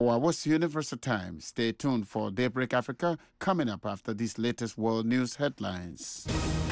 What's Universal Time? Stay tuned for Daybreak Africa coming up after these latest world news headlines.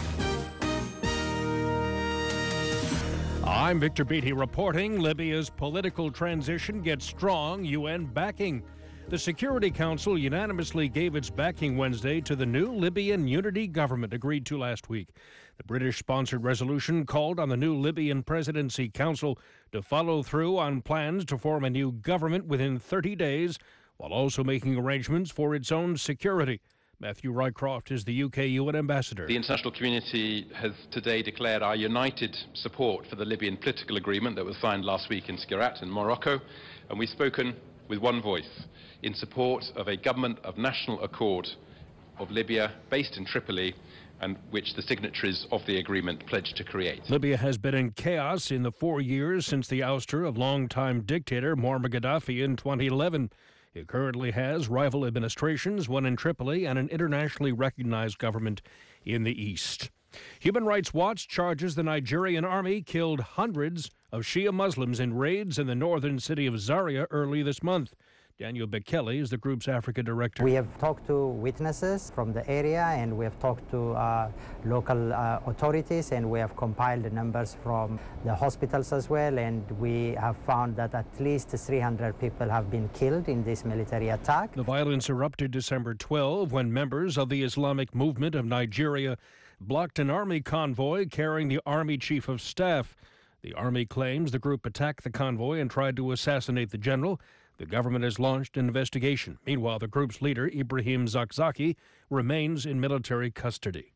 I'm Victor Beatty reporting Libya's political transition gets strong UN backing. The Security Council unanimously gave its backing Wednesday to the new Libyan unity government agreed to last week. The British-sponsored resolution called on the new Libyan Presidency Council to follow through on plans to form a new government within 30 days, while also making arrangements for its own security. Matthew Rycroft is the UK UN ambassador. The international community has today declared our united support for the Libyan political agreement that was signed last week in Skhirat in Morocco, and we've spoken with one voice in support of a government of national accord of Libya based in Tripoli, and which the signatories of the agreement pledged to create. Libya has been in chaos in the 4 years since the ouster of longtime dictator Muammar Gaddafi in 2011. It currently has rival administrations, one in Tripoli and an internationally recognized government in the east. Human Rights Watch charges the Nigerian army killed hundreds of Shia Muslims in raids in the northern city of Zaria early this month. Daniel Bekele is the group's Africa director. We have talked to witnesses from the area, and we have talked to local authorities, and we have compiled the numbers from the hospitals as well, and we have found that at least 300 people have been killed in this military attack. The violence erupted December 12 when members of the Islamic Movement of Nigeria blocked an army convoy carrying the army chief of staff. The army claims the group attacked the convoy and tried to assassinate the general. The government has launched an investigation. Meanwhile, the group's leader, Ibrahim Zakzaki, remains in military custody.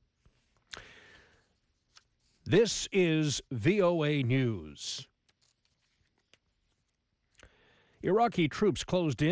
This is VOA News. Iraqi troops closed in